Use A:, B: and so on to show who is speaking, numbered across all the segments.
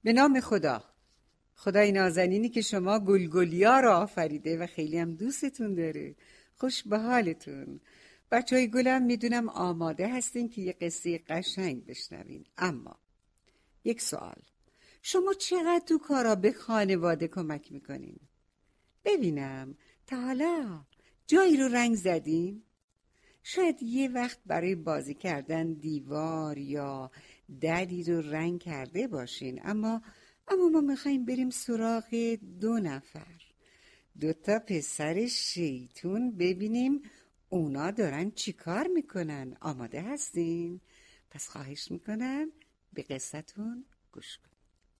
A: به نام خدا، خدای نازنینی که شما گلگلیا را آفریده و خیلی هم دوستتون داره. خوش به حالتون. بچهای گلم، میدونم آماده هستین که یه قصه قشنگ بشنوین. اما یک سوال، شما چقدر تو کارا به خانواده کمک میکنین؟ ببینم تا حالا جایی رو رنگ زدین؟ شاید یه وقت برای بازی کردن دیوار یا دری رو رنگ کرده باشین، اما ما میخواییم بریم سراغ 2 نفر، 2 تا پسر شیطون، ببینیم اونا دارن چی کار میکنن. آماده هستین؟ پس خواهش میکنم به قصتون گوش کنین.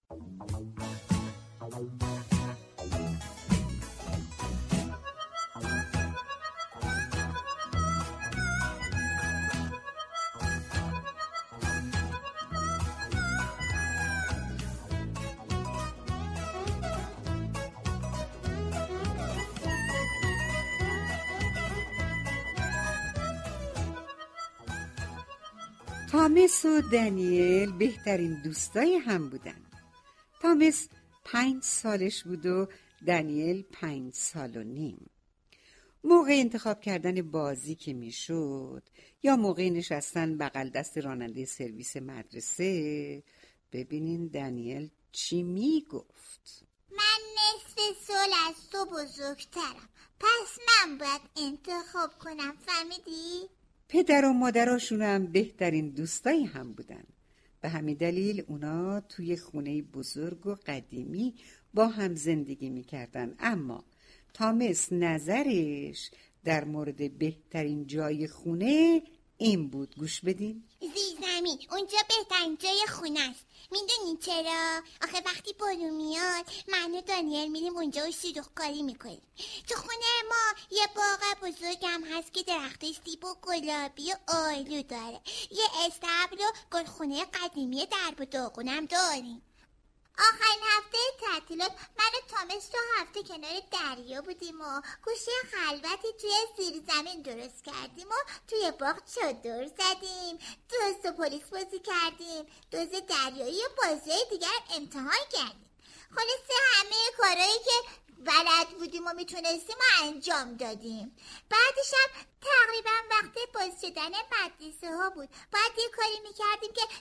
A: تامس و دنیل بهترین دوستای هم بودن. تامس 5 سالش بود و دنیل 5 سال و نیم. موقع انتخاب کردن بازی که میشد یا موقع نشستن بغل دست راننده سرویس مدرسه، ببینین دنیل چی میگفت.
B: من نصف سال از تو بزرگترم، پس من باید انتخاب کنم، فهمیدی؟
A: پدر و مادراشون هم بهترین دوستایی هم بودن. به همین دلیل اونا توی خونه بزرگ و قدیمی با هم زندگی میکردن. اما تامس نظرش در مورد بهترین جای خونه این بود، گوش بدین.
B: زمین اونجا بهترین جای خونه است. میدونی چرا؟ آخه وقتی بارون میاد من و دانیل میریم اونجا و شلوغ‌کاری میکنیم. تو خونه ما یه باغ بزرگم هست که درختش سیب و گلابی و آلو داره. یه استبل و گلخونه قدیمی درب و داغونم داریم. آخرین هفته تعطیلات من و تامس 2 هفته کنار دریا بودیم و گوشه خلوتی توی زیر زمین درست کردیم و توی باغ چادر زدیم، دوز و پلیس بازی کردیم، دوز دریایی و بازی دیگر امتحان کردیم. خلاصه همه کارهایی که بلد بودیم و میتونستیم و انجام دادیم. بعدش هم تقریبا وقت باز شدن مدرسه ها بود. باید یه کاری میکردیم که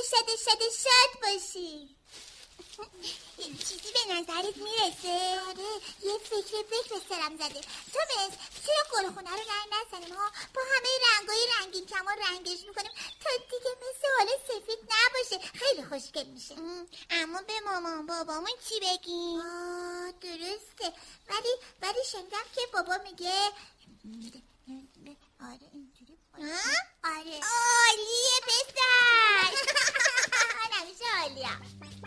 B: شاد باشی. چیزی به نظرت میرسه؟ آره، یه فکر سرم زده. تامس، چرا گلخونه رو رنگ نزنیم ها؟ با همه رنگای رنگین کمان رنگش میکنیم تا دیگه مثل حال سفید نباشه، خیلی خوشگل میشه. اما به مامان بابامون چی بگیم؟ درسته، ولی شنیدم که بابا میگه آره اینجوری. آره عالیه پسر. نمیشه عالیه.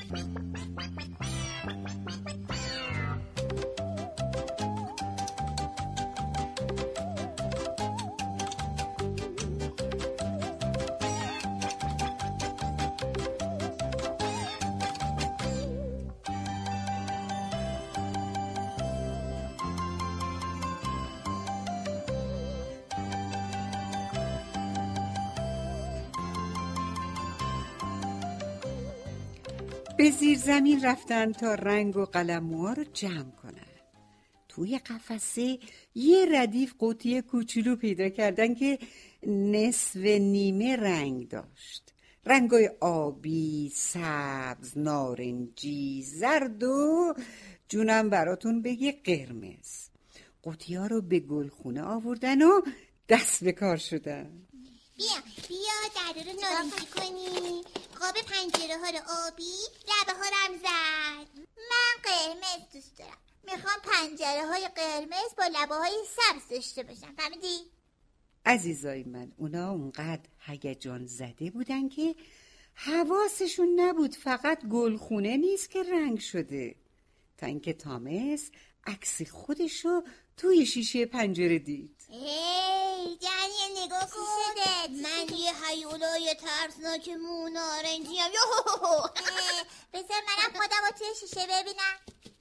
A: به زیر زمین رفتن تا رنگ و قلموها رو جمع کنن. توی قفسه یه ردیف قوطی کوچولو پیدا کردن که نصف نیمه رنگ داشت. رنگای آبی، سبز، نارنجی، زرد و جونم براتون بگه قرمز. قوطی ها رو به گلخونه آوردن و دست به کار شدن.
B: بیا در رو نارنجی کنی، قاب پنجره ها رو آبی، لبه ها رو هم زرد. من قرمز دوست دارم. میخوام پنجره های قرمز با لبه های سبز داشته باشم، فهمیدی؟
A: عزیزای من، اونا اونقدر هیجان زده بودن که حواسشون نبود فقط گلخونه نیست که رنگ شده، تا اینکه تامس عکس خودشو توی شیشه پنجره دید.
B: ای جنیه نگاه کن، من یه هیولای ترسناک مو نارنجی هم. بذار منم خودم رو توی شیشه ببینم.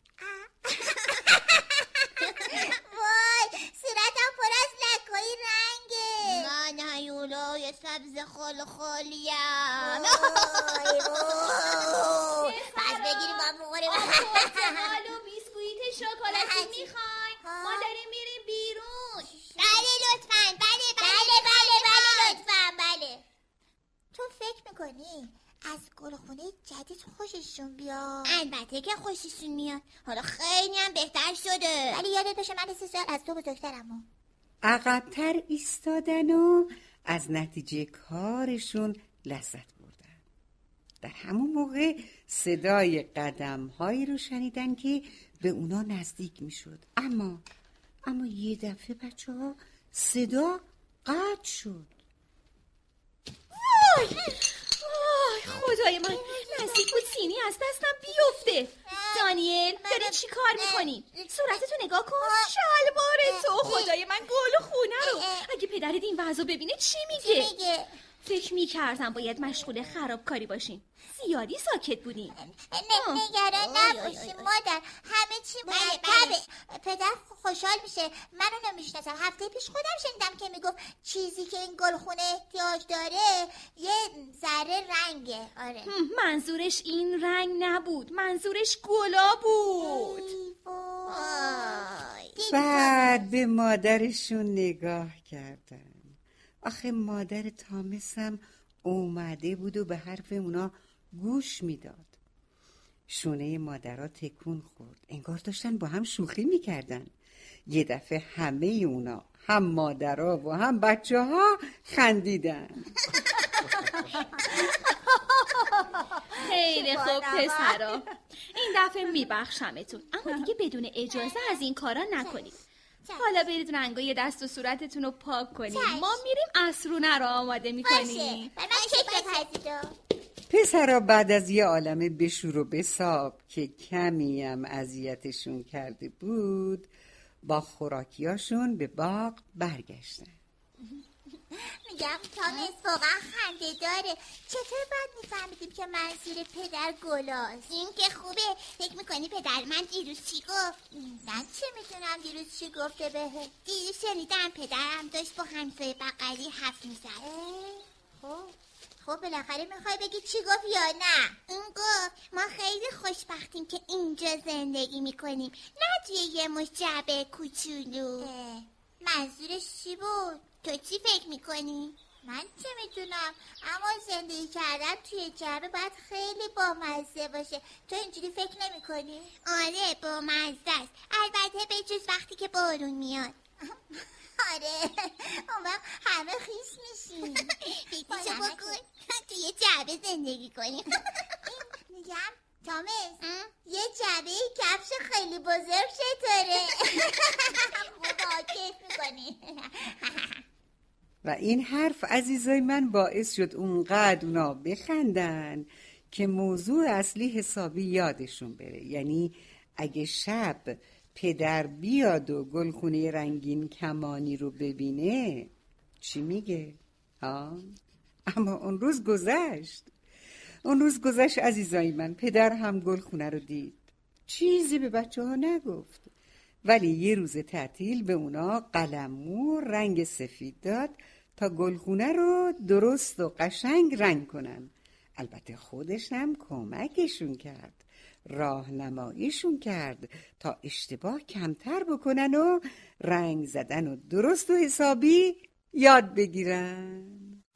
B: وای، صورتم پر از لک‌های رنگه. من هیولای سبز خال خالیم. پس بگیریم با بخوریم.
C: پرتقال و بیسکویت شکلاتی میخواین؟ ما داریم میریم بیرون.
B: بله لطفاً. بله لطفاً. بله. تو فکر میکنی از گلخونه جدید خوششون بیاد؟ البته که خوششون میاد. حالا خیلی هم بهتر شده. ولی یادت باشه من 3 سال از تو بزرگترم.
A: عقب‌تر ایستادن و از نتیجه کارشون لذت بردن. در همون موقع صدای قدم‌هایی رو شنیدن که به اونا نزدیک میشد. اما یه دفعه بچه‌ها صدا قطع شد.
C: وای خدای من، نزدیک بود سینی از دستم بیفته. دانیل داری چی کار میکنی؟ صورتتو نگاه کن، شلوار تو. خدای من گل و خونه رو. اگه پدرت این وضعو ببینه چی میگه؟ فکر میکردم باید مشغول خرابکاری باشین. زیادی ساکت بودین.
B: نگران نباشیم مادر، همه چی مرتبه. پدر خوشحال میشه. من اونو میشناسم. هفته پیش خودم شنیدم که میگفت چیزی که این گلخونه احتیاج داره یه ذره رنگه. آره.
C: منظورش این رنگ نبود، منظورش گلا بود.
A: بعد به مادرشون نگاه کردن. آخه مادر تامس هم اومده بود و به حرف اونا گوش میداد. شونه مادرها تکون خورد، انگار داشتن با هم شوخی میکردن. یه دفعه همه اونا، هم مادرها و هم بچه ها خندیدن.
C: خیلی خوب پسرا، این دفعه میبخشمتون، اما دیگه بدون اجازه از این کارا نکنید. حالا برید رنگای دست و صورتتون رو پاک کنید. ما میریم عصرونه رو آماده میکنیم.
A: پسرا بعد از یه عالم بشور و بساب که کمی هم اذیتشون کرده بود، با خوراکیاشون به باغ برگشتن.
B: میگم تامس واقعا خنده داره. چطور باید میفهمیدیم که منظور پدر گلاست؟ این که خوبه. فکر میکنی پدر من دیروز چی گفت؟ من چه میتونم دیروز چی گفته بهه؟ دیروز شنیدم پدرم داشت با همسایه بغلی حرف میزد. خب بالاخره میخوای بگی چی گفت یا نه؟ اون گفت ما خیلی خوشبختیم که اینجا زندگی میکنیم، نه توی یه مش جعبه کوچولو. منظورش چی بود؟ تو چی فکر میکنی؟ من چه میدونم، اما زندگی کردن توی جعبه باید خیلی بامزه باشه. تو اینجوری فکر نمیکنی؟ آره بامزه است، البته به جز وقتی که بارون میاد. آره اون وقت همه خیس میشیم. فکرشو بکن توی جعبه زندگی کنیم. میگم تامس یه جعبه کفش خیلی بزرگ چطوره؟ خوبا کیف میکنی.
A: و این حرف عزیزای من باعث شد اونقدر اونا بخندن که موضوع اصلی حسابی یادشون بره. یعنی اگه شب پدر بیاد و گلخونه رنگین کمانی رو ببینه چی میگه؟ اما اون روز گذشت عزیزای من. پدر هم گلخونه رو دید، چیزی به بچه ها نگفت، ولی یه روز تعطیل به اونا قلممو رنگ سفید داد تا گلخونه رو درست و قشنگ رنگ کنن. البته خودش هم کمکشون کرد، راهنماییشون کرد تا اشتباه کمتر بکنن و رنگ زدن و درست و حسابی یاد بگیرن.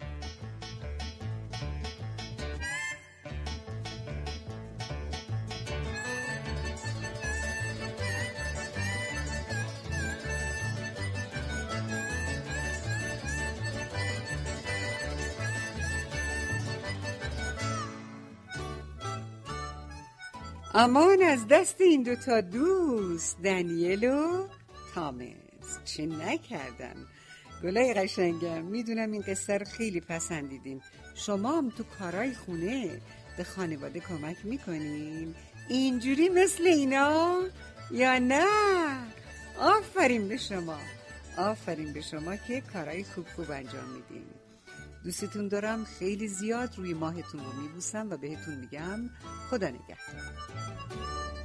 A: امان از دست این دوتا دوست، دنیل و تامس. چه نکردن گلای قشنگم. میدونم این قصه رو خیلی پسندیدین. شما هم تو کارای خونه به خانواده کمک میکنین اینجوری مثل اینا یا نه؟ آفرین به شما که کارای خوب انجام میدین. دوستتون دارم، خیلی زیاد روی ماهتون رو میبوسم و بهتون میگم خدا نگهدار.